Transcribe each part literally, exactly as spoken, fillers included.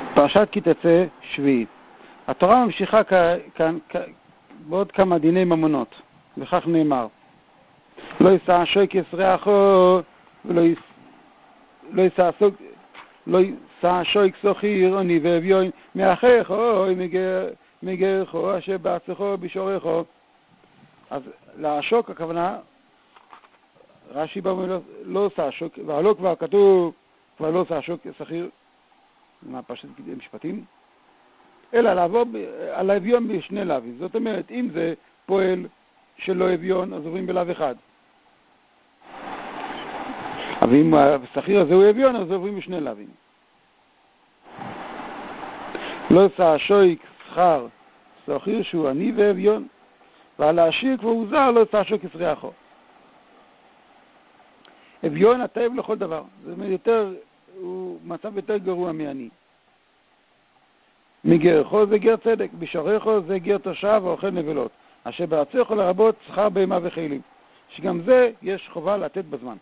פרשת כי תצא שביעית. התורה ממשיכה כאן בעוד כמה דיני ממונות, וכך נאמר: לא יישא שויקס ריחו ולא יישא לא יישא שויק סוחיר עני ואביון מאחיך אוי מגרך אשר בארצך בשורך. אז לעשוק הכוונה, רש"י בא ואומר לא עושה שוק, והלא כבר כתוב כבר לא עושה שוק סחיר, מה פשוט משפטים, אלא לעבור על האביון בשני לווים. זאת אומרת, אם זה פועל שלא אביון, אז עוברים בלו אחד. אבל אם הסחיר הזה הוא אביון, אז עוברים בשני לווים. לא עושה שויק שכר סחיר שהוא עני ואביון, ועל העשיר כבר הוא זר, לא עושה שוק ישריחו. אביון הטייב לכל דבר. זה יותר, הוא מצב יותר גרוע מעני. מגרחו זה גר צדק, בשורחו זה גר תושב ואוכל נבלות, אשר בארצך לרבות שכר בהמה וחילים, שגם זה יש חובה לתת בזמן.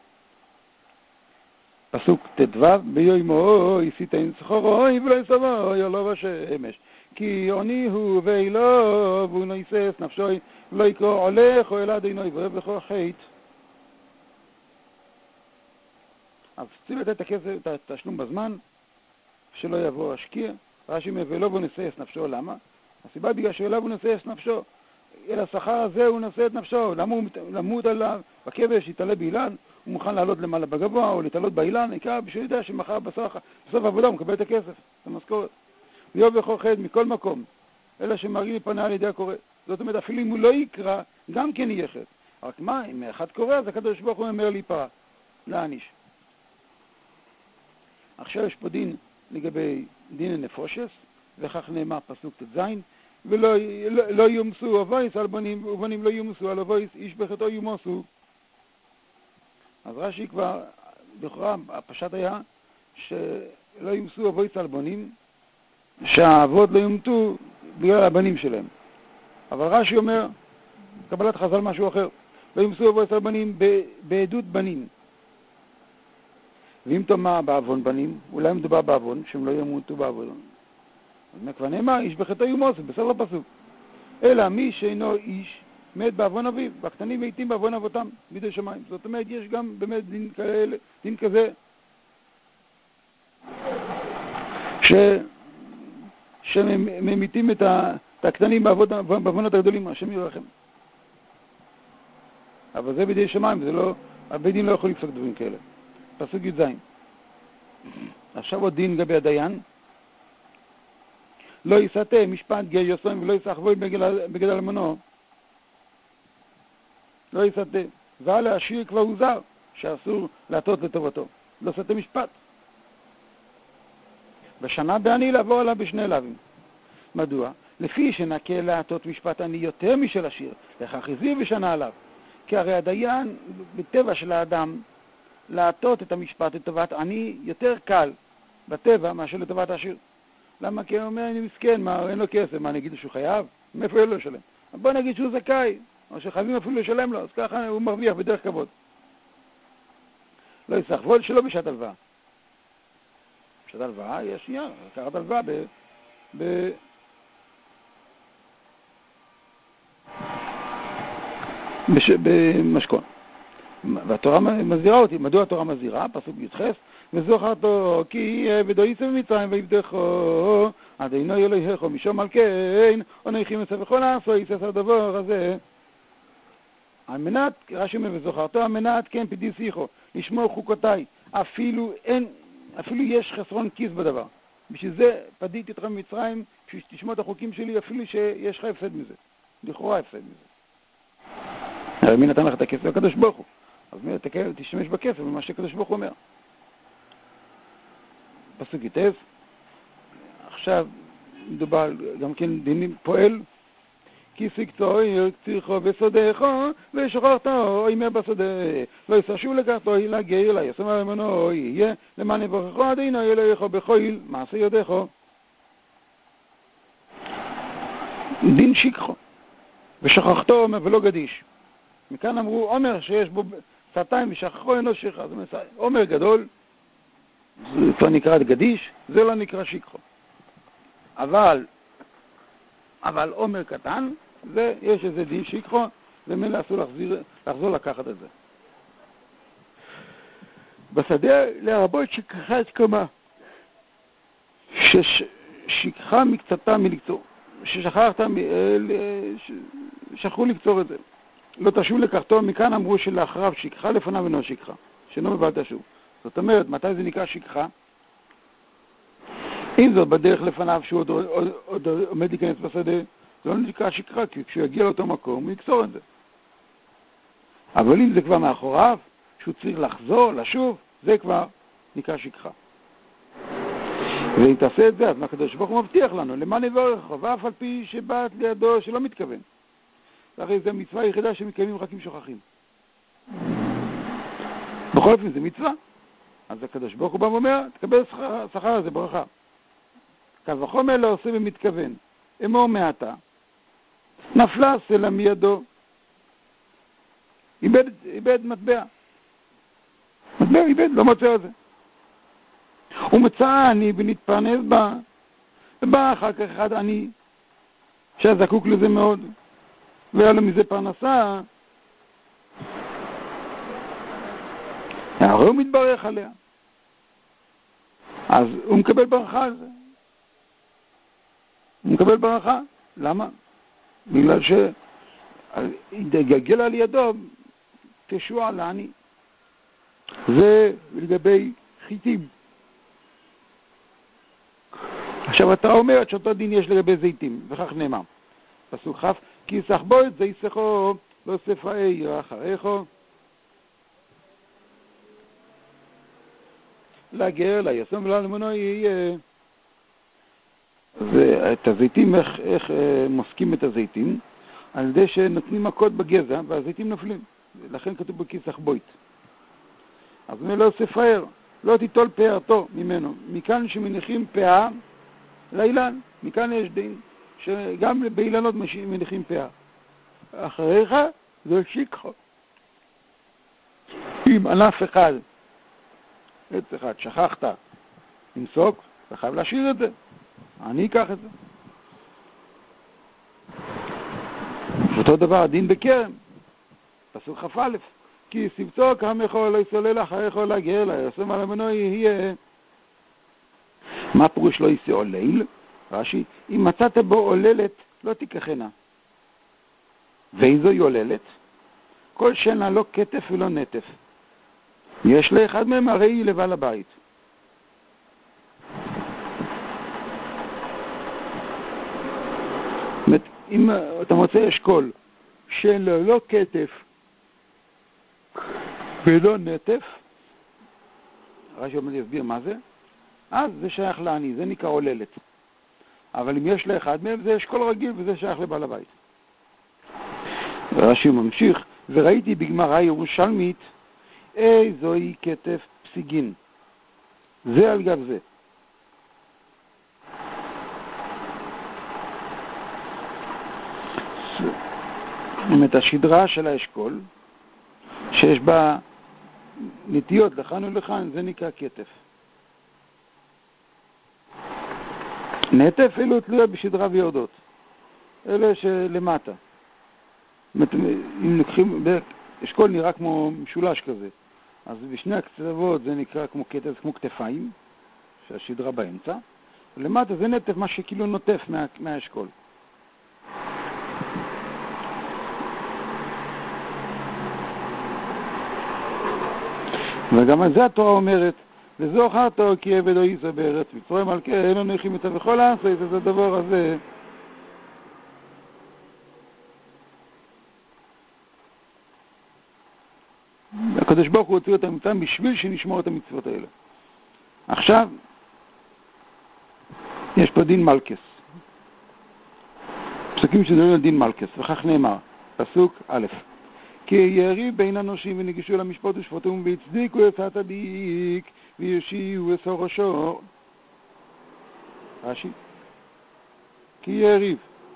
פסוק ט"ו: ביומו יסית אין שכרו ולא יסבו יולו בשמש, כי עוני הוא ואילו והוא לא יסס נפשו ולא יקרוא הולך או אלעד אינו יברא בכל חית. אז צריך לתת את הכסף, את התשלום בזמן, שלא יבוא השקיע. רש"י אומר ולא בו נשא את נפשו. למה? הסיבה בגלל שאליו הוא נשא את נפשו, אל השכר הזה הוא נשא את נפשו. למה הוא למות עליו בכבש, יתעלה באילן, הוא מוכן לעלות למעלה בגבוה או להתעלות באילן, עיקר בשביל יודע שמחר בסוף, בסוף העבודה הוא מקבל את הכסף, את המשכורת. ויוב בכל חד מכל מקום, אלא שמרגיל פנה על ידי הקורא. זאת אומרת, אפילו אם הוא לא יקרא, גם כן יהיה חד. רק מה, אם אחד קורא, אז הקדוש ברוך הוא אומר להיפרע, להעניש. עכשיו יש פה דין לגבי דין הנפושס, וכך נאמר פסוק ט"ז: ולא לא, לא יומסו אבויס על בנים ובנים לא יומסו על אבויס, איש בחטאו יומסו. אז רש"י כבר לכאורה הפשט היה שלא יומסו אבויס על בנים, שהאבות לא יומתו בגלל הבנים שלהם. אבל רש"י אומר קבלת חז"ל משהו אחר: לא יומסו אבויס על בנים בעדות בנים. ואם תאמר בעוון בנים, אולי מדובר בעוון, שהם לא ימותו בעוון. אז כבר נאמר, איש בחטאו יומסו, בסוף הפסוק. אלא מי שאינו איש, מת בעוון אביו, והקטנים מתים בעוון אבותם, בידי שמיים. זאת אומרת, יש גם באמת דין, כאלה, דין כזה, ש... שממיתים את, ה... את הקטנים בעוונות הגדולים, השם ירחם. אבל זה בידי שמיים, זה לא, הבית דין לא יכול לפסוק דברים כאלה. פסוק י"ז. עכשיו עוד דין גבי הדיין: לא יסתה משפט גר יוסון ולא יסחבוי בגד אלמונו. לא יסתה. ועל העשיר כבר הוא זר, שאסור להטות לטובתו. לא סתה משפט. בשנה בעני לעבור עליו בשני לווים. מדוע? לפי שנקה להטות משפט עני יותר משל עשיר, לכך הזיר בשנה עליו. כי הרי הדיין בטבע של האדם להטות את המשפט לטובת עני יותר קל בטבע מאשר לטובת עשיר. למה? כי הוא אומר, אני מסכן, מה, אין לו כסף, מה, אני אגיד שהוא חייב? מאיפה יהיה לו לשלם? בוא נגיד שהוא זכאי, או שחייבים אפילו לשלם לו, אז ככה הוא מרוויח בדרך כבוד. לא יסחבוד שלא בשעת הלוואה. בשעת הלוואה יש שנייה, לקחת הלוואה ב... ב... בש... במשכון. והתורה מזהירה אותי. מדוע התורה מזהירה? פסוק י"ח: וזוכרתו כי ודויסו במצרים ויבדחו עד אינו אלוהיך משום על כן אנוכי מצווה בכל עשו יסס הדבר הזה. על מנת, רש"י אומר וזוכרתו, על מנת כן פדי שיחו לשמור חוקותיי, אפילו אין, אפילו יש חסרון כיס בדבר. בשביל זה פדיתי אתכם במצרים, בשביל שתשמור את החוקים שלי, אפילו שיש לך הפסד מזה. לכאורה הפסד מזה. הרי מי נתן לך את הכסף? הקדוש ברוך הוא. אז מי תשתמש בכסף במה שהקדוש ברוך הוא אומר. פסוק י"ט. עכשיו מדובר גם כן דינים פועל: כי סקצו צריכו בסודךו ושוחרתו אימא בשדה, לא יסרשו לקחתו לגר לה יסמר ממנו יהיה למען יברכו עד אינו אלוהיך בחויל מעשה יודךו. דין שיקחו ושוכחתו אומר ולא גדיש. מכאן אמרו עומר שיש בו סרטיים ושכחו אינו שכחה. זאת אומרת, עומר גדול זה כבר נקרא גדיש, זה לא נקרא שיקחו. אבל, אבל עומר קטן, זה, יש איזה דין שיקחו, ומילא אסור לחזיר, לחזור לקחת את זה. בשדה לרבות שכחה את קומה, ששכחה מקצתה מלקצור, ששכחת, שכחו לקצור את זה. לא תשוב לקחתו, מכאן אמרו שלאחריו שכחה לפניו אינו שכחה, שאינו מבל תשוב. זאת אומרת, מתי זה נקרא שכחה? אם זאת בדרך לפניו שהוא עוד, עוד, עוד עומד להיכנס בשדה, זה לא נקרא שכחה, כי כשהוא יגיע לאותו מקום הוא יקצור את זה. אבל אם זה כבר מאחוריו, שהוא צריך לחזור, לשוב, זה כבר נקרא שכחה. ואם תעשה את זה, אז הקדוש ברוך הוא מבטיח לנו, למען יברך, ואף על פי שבאת לידו שלא מתכוון. הרי זו מצווה היחידה שמתקיימים רק אם שוכחים. בכל אופן זה מצווה. אז הקדוש ברוך הוא בא ואומר, תקבל שכר הזה ברכה. קל וחומר לא עושה במתכוון. אמור מעתה, נפלה סלע מידו, איבד, איבד מטבע. מטבע איבד, לא מוצא את זה. הוא מצא אני ונתפרנס בה, ובא אחר כך אחד אני, שהיה זקוק לזה מאוד, והיה לו מזה פרנסה, הרי הוא מתברך עליה. אז הוא מקבל ברכה על זה. הוא מקבל ברכה. למה? בגלל שיגלגל על ידו תשוע לעני. זה לגבי חיטים. עכשיו אתה אומרת שאותו דין יש לגבי זיתים, וכך נאמר. פסוק חף, כי יסח בו את זה יסחו, לא ספראי אחריכו. לגר, ליסום ולאלמונו יהיה. ואת הזיתים, איך, איך מוסקים את הזיתים? על ידי שנותנים מכות בגזע, והזיתים נופלים. לכן כתוב בכיסח בוית. אז הוא לא ספר, לא תיטול פארתו ממנו. מכאן שמניחים פאה לאילן. מכאן יש דין שגם באילנות מניחים פאה. אחריך זה שיקחו. אם ענף אחד, עץ אחד, שכחת למסוק, אתה חייב להשאיר את זה. אני אקח את זה. אותו דבר, הדין בכרם. פסוק כ"א. כי סבצו כם יכול לא יסולל אחריך או לגר לה, יסום על המנו יהיה. מה פירוש לא יסולל? רש"י, אם מצאת בו עוללת, לא תיקחנה. ואיזו עוללת? כל שנה לא כתף ולא נטף. יש לאחד מהם הרי היא לבעל הבית. אם אתה מוצא אשכול של לא כתף ולא נטף, רש"י עומד להסביר מה זה, אז זה שייך לעני, זה נקרא עוללת. אבל אם יש לאחד מהם, זה אשכול רגיל וזה שייך לבעל הבית. רש"י ממשיך, וראיתי בגמרא ירושלמית, איזוהי כתף פסיגין. זה על גב זה. את השדרה של האשכול, שיש בה נטיות לכאן ולכאן, זה נקרא כתף. נטף אלו תלויות בשדרה ויורדות. אלה שלמטה. אם לוקחים, אשכול נראה כמו משולש כזה. אז בשני הקצוות זה נקרא כמו כתף, כמו כתפיים, שהשדרה באמצע. ולמטה זה נטף, מה שכאילו נוטף מה, מהאשכול. וגם על זה התורה אומרת, וזוכרתו כי עבד או יישא בארץ מצרים על כן אין לו נחים איתה וכל לעשות את הדבר הזה. הקדוש ברוך הוא הוציא אותם מצרים בשביל שנשמור את המצוות האלה. עכשיו, יש פה דין מלכס. פסוקים שדברים דין מלכס, וכך נאמר, פסוק א', כי יריב בין אנושים ונגישו למשפט ושפטום והצדיקו את הצדיק ויושיעו את ראשו. רש"י, כי יריב.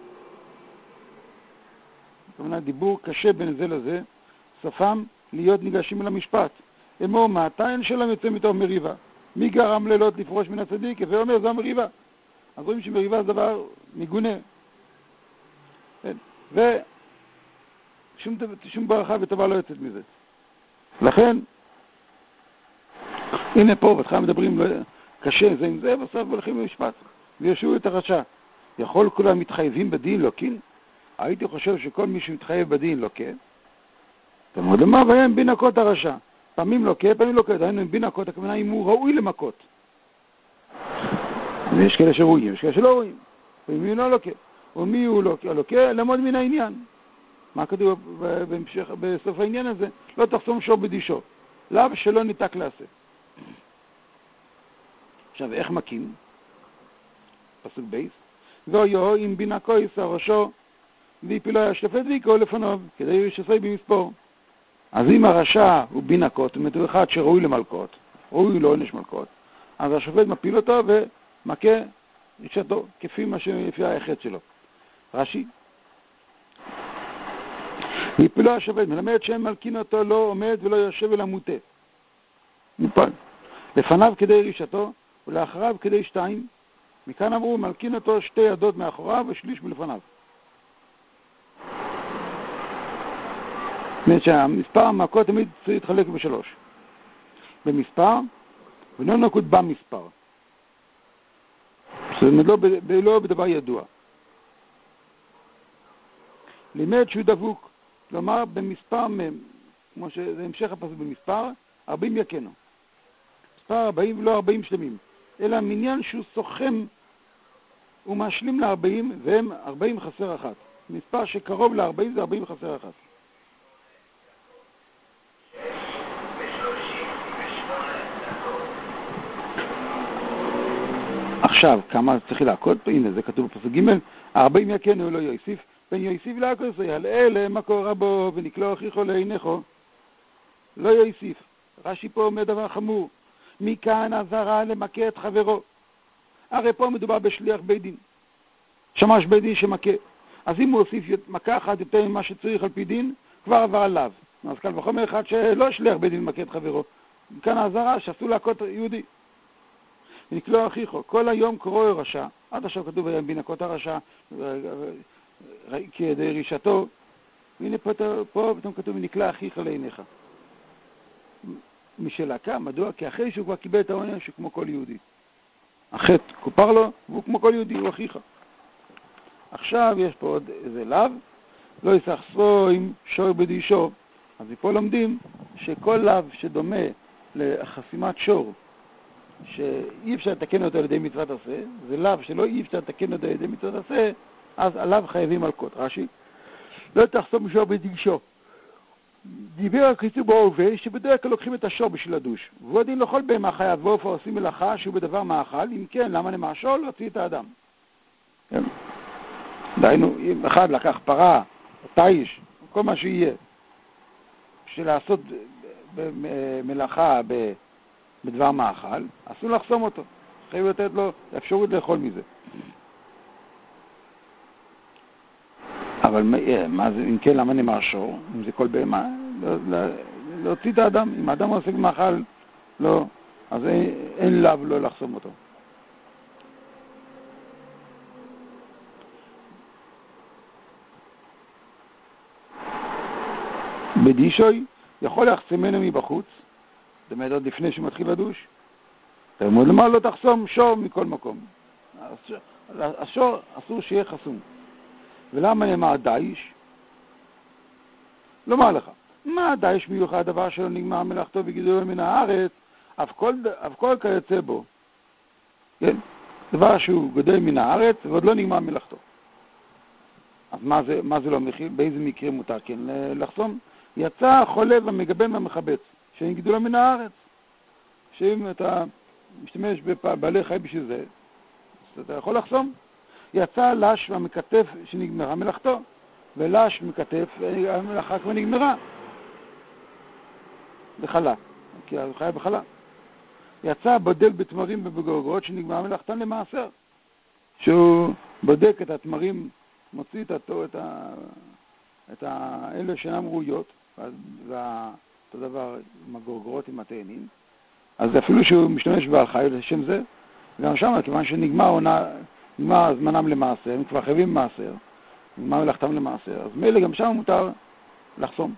כמובן, דיבור קשה בין זה לזה, סופם להיות ניגשים אל המשפט. אמור, מעתה אין שלם יוצא מתוך מריבה. מי גרם לילות לפרוש מן הצדיק? כפי אומר, זו המריבה. אז רואים שמריבה זה דבר מגונה. ושום שום ברכה וטובה לא יוצאת מזה. לכן, הנה פה, בתחילה מדברים קשה זה עם זה, בסוף הולכים למשפט, וישעו את הרשע. יכול כולם מתחייבים בדין לוקין? הייתי חושב שכל מי שמתחייב בדין לוקה. זאת אומרת, למה והם בין הקות הרשע? פעמים לוקה, פעמים לוקה. דהיינו, עם בין הקות, הכוונה אם הוא ראוי למכות. יש כאלה שראויים, יש כאלה שלא ראויים. ומי הוא לא לוקה? ומי הוא לוקה? לוקה, למוד מן העניין. מה כתוב בהמשך, בסוף העניין הזה? לא תחסום שור בדישו. לאו שלא ניתק לעשה. עכשיו, איך מקים? פסוק בייס. ואויו עם בינה כויס הראשו, ויפילו השופט ויקראו לפניו, כדי שסוי במספור. אז אם הרשע הוא בינה כות, זאת אומרת, הוא אחד שראוי למלכות, ראוי לו עונש מלכות, אז השופט מפיל אותו ומכה רשתו, כפי מה שלפי היחד שלו. רש"י. ויפילו השופט, מלמד שאין מלכין אותו, לא עומד ולא יושב אלא מוטה. מופל. לפניו כדי רשתו, ולאחריו כדי שתיים. מכאן אמרו, מלכין אותו שתי ידות מאחוריו ושליש מלפניו. זאת אומרת שהמספר המכות תמיד צריך להתחלק בשלוש. במספר, ולא נקוד במספר. זאת אומרת, לא, לא בדבר ידוע. לימד שהוא דבוק, כלומר במספר, כמו שזה המשך הפסוק במספר, ארבעים יקנו. מספר ארבעים ולא ארבעים שלמים, אלא מניין שהוא סוכם ומשלים ל-ארבעים, והם ארבעים חסר אחת. מספר שקרוב ל-ארבעים זה ארבעים חסר אחת. עכשיו, כמה צריך להכות? הנה, זה כתוב בפסוק ג' ארבעים יקנו לא יוסיף, פן יוסיף להכות, יעלה למקור רבו ונקלו הוכיחו לעינךו. לא יוסיף. רש"י פה אומר דבר חמור. מכאן עזרה למכה את חברו. הרי פה מדובר בשליח בית דין. שמש בית דין שמכה. אז אם הוא הוסיף מכה אחת יותר ממה שצריך על פי דין, כבר עבר עליו. אז כאן וחומר אחד שלא שליח בית דין מכה את חברו. מכאן העזרה שעשו להכות יהודי. ונקלו אחיכו. כל היום קוראו רשע. עד עכשיו כתוב היום בינקות הרשע, כדי רשתו. והנה פה, פה פתאום כתוב ונקלע אחיך לעיניך. משלקה, מדוע? כי אחרי שהוא כבר קיבל את העונש שהוא כמו כל יהודי. החטא כופר לו, והוא כמו כל יהודי, הוא אחיך. עכשיו יש פה עוד איזה לאו, לא יסחסו עם שור בדישו. אז פה לומדים שכל לאו שדומה לחסימת שור, שאי אפשר לתקן אותו על ידי מצוות עשה, זה לאו שלא אי אפשר לתקן אותו על ידי מצוות עשה, אז עליו חייבים מלכות. רש"י, לא תחסום שור בדישו. דיבר הכתוב בהווה שבדרך כלל לוקחים את השור בשביל לדוש. והוא הדין לכל בהמה חיה ועוף עושים מלאכה שהוא בדבר מאכל, אם כן, למה נמאשו? להוציא את האדם. כן? דהיינו, אם אחד לקח פרה, או תיש, כל מה שיהיה, בשביל לעשות מלאכה בדבר מאכל, אסור לחסום אותו. חייב לתת לו אפשרות לאכול מזה. אבל מה זה, אם כן, למה נמאשו? אם זה כל בהמה, להוציא את האדם. אם האדם עוסק מאכל, לא, אז אין, אין לאו לא לחסום אותו. בדישוי יכול לחסמנו מבחוץ, זאת אומרת עוד לפני שמתחיל לדוש, תלמוד למה לא תחסום שור מכל מקום. השור אסור שיהיה חסום. ולמה נאמר דייש? לומר לך, מה דייש מיוחד דבר שלא נגמר מלאכתו וגידול מן הארץ, אף כל, אף כל כיוצא בו. כן? דבר שהוא גדול מן הארץ ועוד לא נגמר מלאכתו. אז מה זה, מה זה לא מכיל? באיזה מקרה מותר כן לחסום? יצא חולה ומגבן ומחבץ, שאין גידולו מן הארץ. שאם אתה משתמש בבעלי חי בשביל זה, אז אתה יכול לחסום. יצא לש והמקטף שנגמרה מלאכתו, ולש מקטף המלאכה כבר נגמרה. בחלה, כי הוא חיה בחלה. יצא בודל בתמרים ובגורגות שנגמרה מלאכתן למעשר. שהוא בודק את התמרים, מוציא את התו, את ה... את האלה שאינם ראויות, ואותו דבר עם הגורגרות, עם התאנים, אז אפילו שהוא משתמש בעל חי לשם זה, גם שם, כיוון שנגמר עונה, נגמר זמנם למעשר, הם כבר חייבים מעשר, נגמר מלאכתם למעשר, אז מילא גם שם מותר לחסום.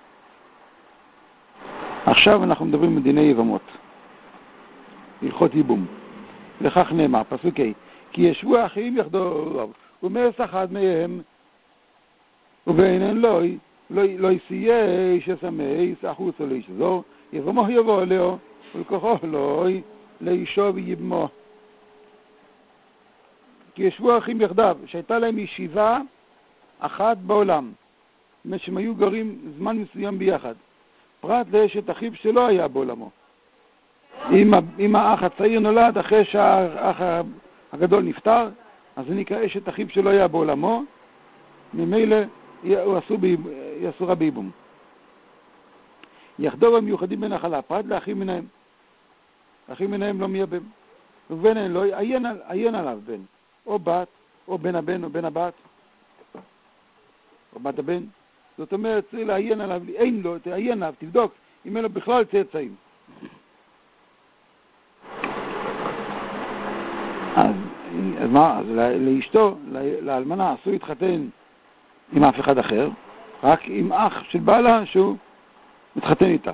עכשיו אנחנו מדברים מדיני יבמות, הלכות ייבום. לכך נאמר, פסוק ה', כי ישבו אחים יחדו, ומרס אחד מהם, ובעינן לא, לא יסייה איש יסמי, סחוץ או לאיש זור, יבמו יבוא אליה, ולכוחו לא, לאישו ויבמו. כי ישבו אחים יחדיו, שהייתה להם ישיבה אחת בעולם, זאת שהם היו גרים זמן מסוים ביחד, פרט לאשת אחיו שלא היה בעולמו. אם, אם האח הצעיר נולד אחרי שהאח הגדול נפטר, אז זה נקרא אשת אחיו שלא היה בעולמו, ממילא הוא אסורה בייבום. יחדו המיוחדים בנחלה, פרט לאחים מנהם. אחים מנהם לא מייבם. וביניהם לא, עיין, עיין עליו בן, או בת, או בן הבן, או בן הבת, או בת הבן. זאת אומרת, צריך לעיין עליו, אין לו, תעיין עליו, תבדוק, אם אין לו בכלל צאצאים. אז, אז מה, אז לאשתו, לאלמנה, אסור להתחתן עם אף אחד אחר, רק עם אח של בעלה שהוא מתחתן איתה.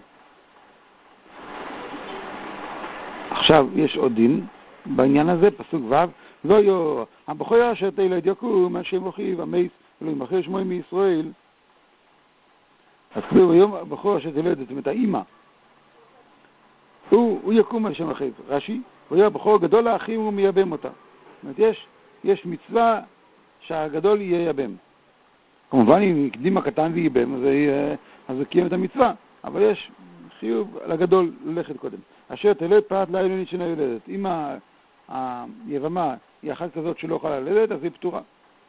עכשיו יש עוד דין בעניין הזה, פסוק ו', לא יו, הבכור אשר תלד יקום, השם אחיו, המייס, ולא ימחר שמו מישראל. אז כתוב היום הבכור אשר תלד, זאת אומרת האמא, הוא, הוא יקום על שם אחיו, רש"י, הוא יהיה הבכור גדול לאחים הוא מייבם אותה. זאת אומרת, יש, יש מצווה שהגדול ייבם. כמובן אם יקדים הקטן וייבם, אז, אז הוא קיים את המצווה, אבל יש חיוב לגדול ללכת קודם. אשר תלד פרט לאילונית שאינה יולדת. אם היבמה היא אחת כזאת שלא יכולה ללדת, אז היא פטורה.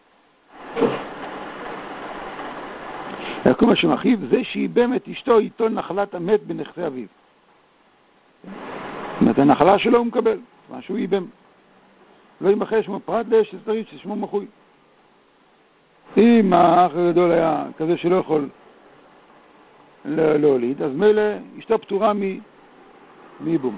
יקום השם אחיו, זה שייבם את אשתו איתו נחלת המת בנכסי אביו. זאת אומרת, הנחלה שלו הוא מקבל, מה שהוא ייבם. לא ימחר שמו פרט לאש שצריך ששמו מחוי. אם האח הגדול היה כזה שלא יכול להוליד, אז מילא אשתו פטורה מייבום.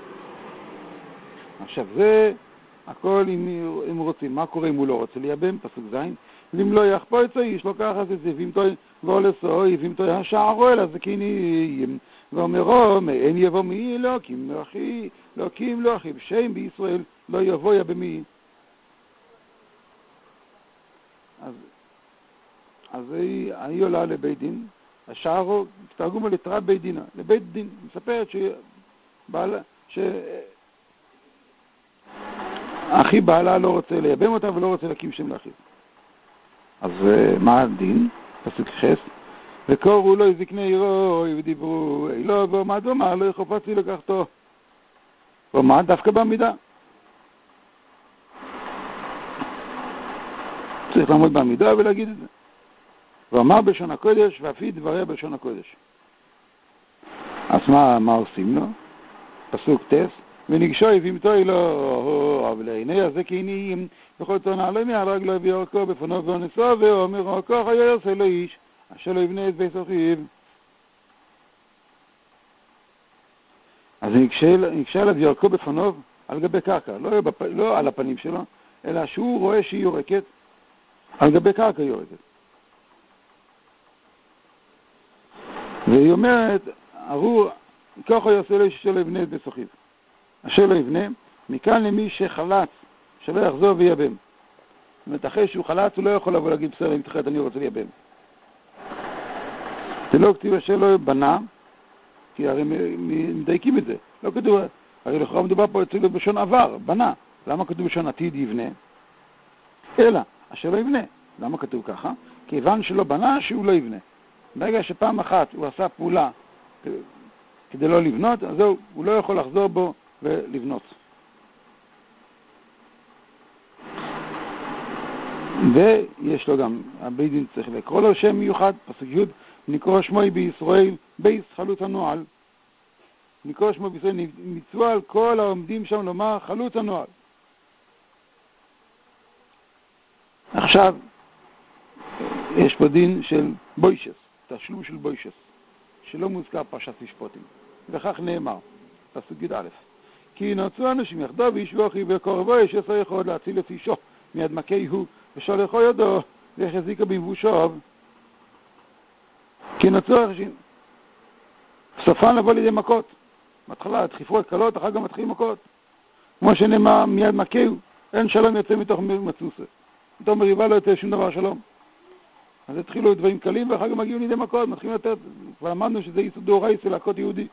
עכשיו זה הכל אם, אם רוצים. מה קורה אם הוא לא רוצה לייבם? פסוק זין. אם לא יחפו את זה, איש לוקח את זה, ואם תוי ואולסוי, ואם תוי השערו אלא זה כינים. ואומרו, מאין יבוא מי לא, כי אם לא אחי, לא כי אם לא אחי, בשם בישראל לא יבוא יבמי. אז אז היא, היא עולה לבית דין, השערו, תרגום על יתרה בית דינה, לבית דין, מספרת שבעלה, שאחי בעלה לא רוצה לייבם אותה ולא רוצה להקים שם לאחיו. אז מה הדין? פסוק חס, וקוראו לו זקני עירו ודיברו, לא ועמד ואמר, לא חפצתי לקחתו. ועמד דווקא בעמידה. צריך לעמוד בעמידה ולהגיד את זה. ואמר בלשון הקודש, ואפי דבריה בלשון הקודש. אז מה, מה עושים לו? פסוק טס, ונגשו יבימתו אלו, אבל לעיני הזקנים, בכל תונה לא מהרג לו ויורקו בפונו ואונסו, ואומר רוקו חיו יעשה לו איש, אשר לא יבנה את בית אחיו. אז נגשה אליו ויורקו בפונו על גבי קרקע, לא, בפ... לא על הפנים שלו, אלא שהוא רואה שהיא יורקת, על גבי קרקע יורקת. והיא אומרת, ארור, ככה יעשה לו איש אשר לא יבנה את בית אחיו. אשר לא יבנה, מכאן למי שחלץ, שלא יחזור וייבם. זאת אומרת, אחרי שהוא חלץ, הוא לא יכול לבוא להגיד, בסדר, אם תחילת אני רוצה לייבם. זה לא כתוב אשר לא בנה, כי הרי מדייקים את זה. לא כתוב, הרי לכאורה מדובר פה אצלו בשון עבר, בנה. למה כתוב בשון עתיד יבנה? אלא, אשר לא יבנה. למה כתוב ככה? כיוון שלא בנה, שהוא לא יבנה. ברגע שפעם אחת הוא עשה פעולה כדי לא לבנות, אז זהו, הוא לא יכול לחזור בו ולבנות. ויש לו גם, הבית דין צריך לקרוא לו שם מיוחד, פסוק י', נקרא שמו בישראל, בייס חלוץ הנועל. נקרא שמו בישראל, מצווה על כל העומדים שם לומר חלוץ הנועל. עכשיו, יש פה דין של בוישס, תשלום של בוישס, שלא מוזכר פרשת משפטים. וכך נאמר, פסוק י' א'. כי נוצרו אנשים יחדיו וישבו אחי וקורבו יש עשר יכול להציל את אישו מיד מכי הוא ושולחו ידו והחזיקה במבושיו. כי נוצרו אנשים סופן לבוא לידי מכות. בהתחלה דחיפות קלות, אחר גם מתחילים מכות. כמו שנאמר מיד מכי הוא, אין שלום יוצא מתוך מצוסה. מתוך מריבה לא יוצא שום דבר שלום. אז התחילו דברים קלים ואחר גם מגיעו לידי מכות, מתחילים יותר, כבר למדנו שזה איסור דאורייתא להכות יהודי.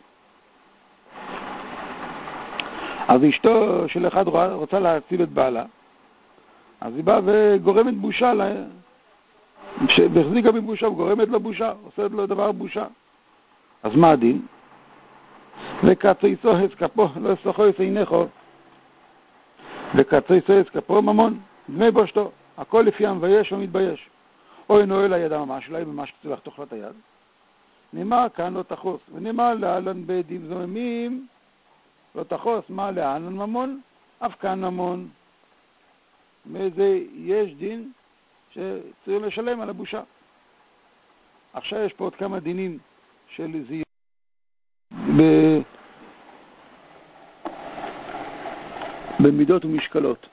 אז אשתו של אחד רוצה להציל את בעלה, אז היא באה וגורמת בושה, והחזיקה בבושה וגורמת לו בושה, עושה לו דבר בושה. אז מה הדין? וקצויסו הסקפו, לא סוחו יסעינכו, וקצויסו הסקפו ממון, דמי בושתו, הכל לפי המבייש ומתבייש. או אינו אלא ידה ממש, אולי ממש קצו לחתוך לה את היד. נאמר כאן לא תחוס, ונאמר להלן בדים זוממים, לא תחוס, מה להלן ממון? אף כאן ממון. מאיזה יש דין שצריך לשלם על הבושה. עכשיו יש פה עוד כמה דינים של זיון. ב... במידות ומשקלות.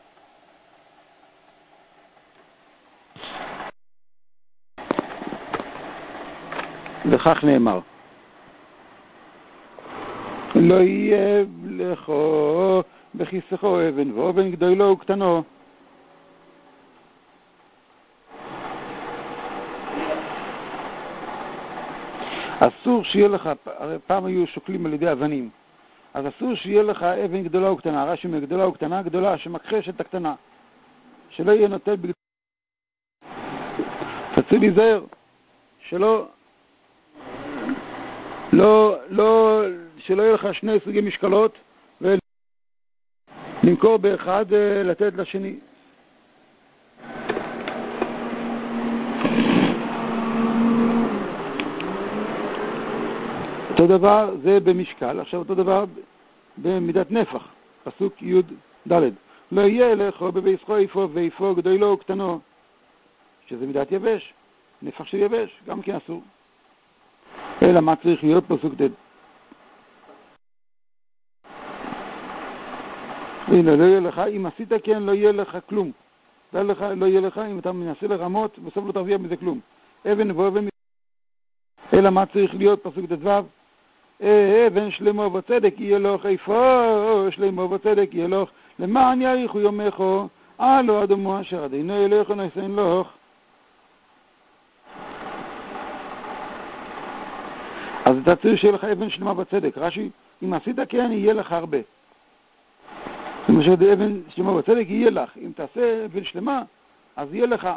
וכך נאמר, לא יהיה לכו בכיסכו אבן ואובן גדולו וקטנו. אסור שיהיה לך, הרי פעם היו שוקלים על ידי אבנים, אז אסור שיהיה לך אבן גדולה וקטנה, רש"י מגדולה וקטנה, גדולה שמכחשת את הקטנה, שלא יהיה נוטל בגדולה. תציל להיזהר, שלא, לא, לא, שלא יהיה לך שני סוגי משקלות, ולמכור באחד לתת לשני. אותו דבר זה במשקל, עכשיו אותו דבר במידת נפח, פסוק י' ד'. לא יהיה לך בביסחו איפה ואיפה גדולו וקטנו, שזה מידת יבש, נפח של יבש, גם כן אסור. אלא מה צריך להיות פסוק ד'. הנה, לא יהיה לך, אם עשית כן לא יהיה לך כלום. לא, לך, לא יהיה לך, אם אתה מנסה לרמות, בסוף לא תרוויח מזה כלום. אבן ואבן, אלא מה צריך להיות פסוק ד'. אבן שלמה וצדק יהיה לך, איפה שלמה וצדק יהיה לך, למען יאריכו יומךו, אלו אדמו אשר עדינו ילך ונעשן לך. אז אתה צריך שיהיה לך אבן שלמה וצדק. רש"י, אם עשית כן יהיה לך הרבה. למשל אבן שלמה וצדק יהיה לך, אם תעשה אבן שלמה אז יהיה לך.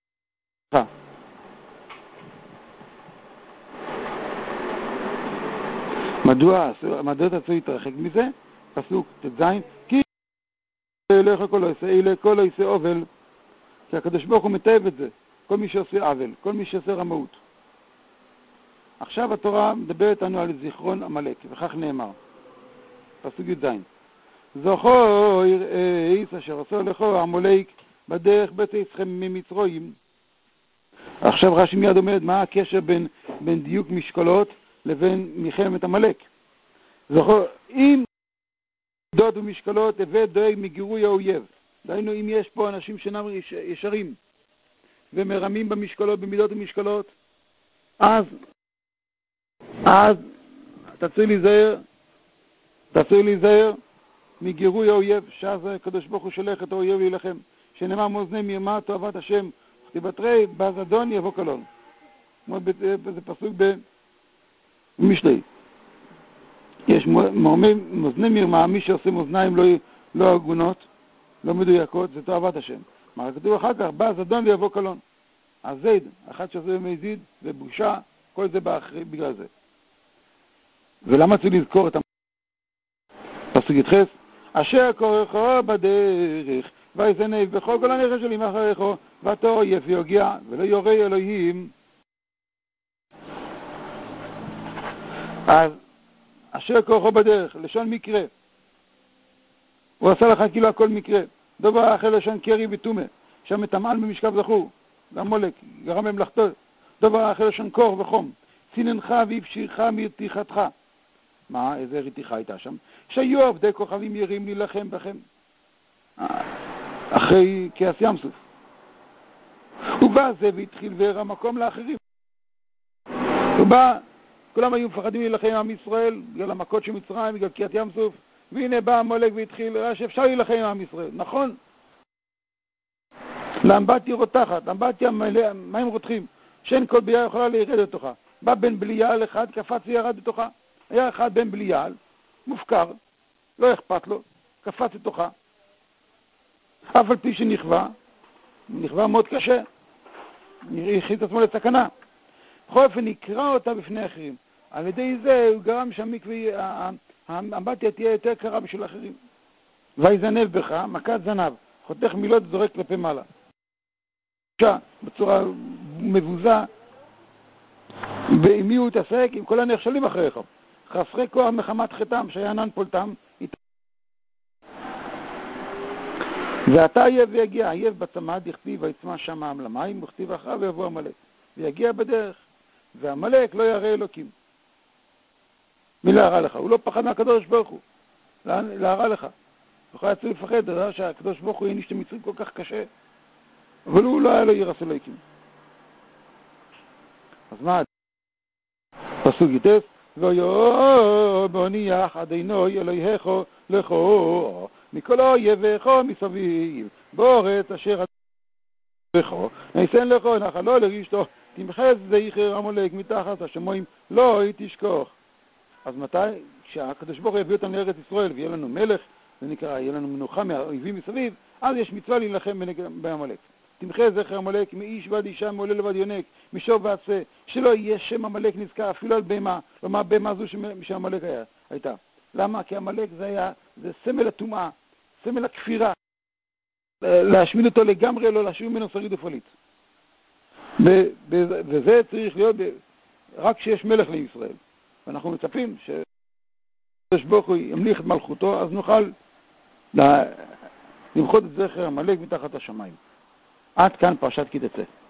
מדוע, מדוע אתה צריך להתרחק מזה? פסוק ת' כי ילך כל עושה, אלה כל עושה עוול, כי הקדוש ברוך הוא מטייב את זה, כל מי שעושה עוול, כל מי שעושה רמאות. עכשיו התורה מדברת לנו על זיכרון עמלק, וכך נאמר, פסוק י' זכור יראיס אשר עשו לכו עמלק בדרך בית יצחם ממצרים. עכשיו רש"י מיד אומרת מה הקשר בין, בין דיוק משקלות לבין מלחמת עמלק. זכור, אם מידות ומשקלות הבא דואג מגירוי האויב, דהיינו אם יש פה אנשים שאינם ישרים ומרמים במשקלות, במידות ומשקלות, אז אז אתה צריך להיזהר, אתה צריך להיזהר מגירוי האויב, שאז הקדוש ברוך הוא שולח את האויב להילחם, שנאמר מאזני מרמה תאוות השם תיבטרי בזדון יבוא קלון. זה פסוק במשלי. יש מאזני מרמה, מי שעושה מאזניים לא, לא הגונות, לא מדויקות, זה תאוות השם. מה כתוב אחר כך, בזדון יבוא קלון. אז זיד, אחד שעושה מזיד ובושה, כל זה באחרי, בגלל זה. ולמה צריך לזכור את הפסוק יתחס? אשר כורחו בדרך, ויזנב בכל כל הנכס שלי מאחריכו, ואתו יפי יוגיע, ולא יורה אלוהים. אז אשר כורחו בדרך, לשון מקרה. הוא עשה לך כאילו הכל מקרה. דבר אחר לשון קרי ותומה, שם מטמען במשכב זכור, למולק, גרם במלאכתו. דבר אחר לשון קור וחום, ציננך ואפשירך מרתיחתך. מה, איזה רתיחה הייתה שם? שהיו עובדי כוכבים ירים להילחם בכם. אחרי כעס ים סוף. הוא בא זה והתחיל והראה מקום לאחרים. הוא בא, כולם היו מפחדים להילחם עם עם ישראל, בגלל המכות של מצרים, בגלל כעס ים סוף, והנה בא עמלק והתחיל, ראה שאפשר להילחם עם עם ישראל. נכון? לאמבטיה רותחת, לאמבטיה מים רותחים, שאין כל בייה יכולה להירד לתוכה. בא בן בליעל אחד, קפץ וירד לתוכה. היה אחד בן בליעל, מופקר, לא אכפת לו, קפץ לתוכה. אף על פי שנכווה, נכווה מאוד קשה, הכניס את עצמו לסכנה. בכל אופן נקרא אותה בפני אחרים. על ידי זה הוא גרם שהאמבטיה תהיה יותר קרה בשביל אחרים. ויזנב בך, מכת זנב, חותך מילות זורק כלפי מעלה. בצורה מבוזה, ועם מי הוא התעסק? עם כל הנכשלים אחריך. חסרי כוח מחמת חטאם, שהיה ענן פולטם. ואתה אייב ויגיע, אייב בצמד, יכתיב ויצמא שם העם למים, וכתיב אחריו ויבוא עמלק. ויגיע בדרך, ועמלק לא ירא אלוקים. מי להרע לך? הוא לא פחד מהקדוש ברוך הוא. להרע לך. הוא היה צריך לפחד, זה דבר שהקדוש ברוך הוא העניש את המצרים כל כך קשה. אבל הוא לא היה לו ירא אלוקים. אז מה? פסוק יטס, ויאמר בהניח אדוני אלוהיך לכו מכל אויביך מסביב בארץ אשר לכו ניתן לכו נחלו לרשתו תמחץ זכר עמלק מתחת השמיים לא תשכח. אז מתי? כשהקדוש ברוך הוא יביא אותנו לארץ ישראל ויהיה לנו מלך, זה נקרא, יהיה לנו מנוחה מהאויבים מסביב, אז יש מצווה להילחם בעמלק. תמחה זכר עמלק מאיש ועד אישה, מעולה לבד יונק, משור ועשה, שלא יהיה שם עמלק נזכר אפילו על בהמה, לא מה בהמה זו שעמלק היה, הייתה. למה? כי עמלק זה היה, זה סמל הטומאה, סמל הכפירה. להשמיד אותו לגמרי, לא להשאיר ממנו שריד ופליט. וזה צריך להיות רק כשיש מלך לישראל. ואנחנו מצפים שהקדוש ברוך הוא ימליך את מלכותו, אז נוכל למחות את זכר עמלק מתחת השמיים. עד כאן פרשת כי תצא.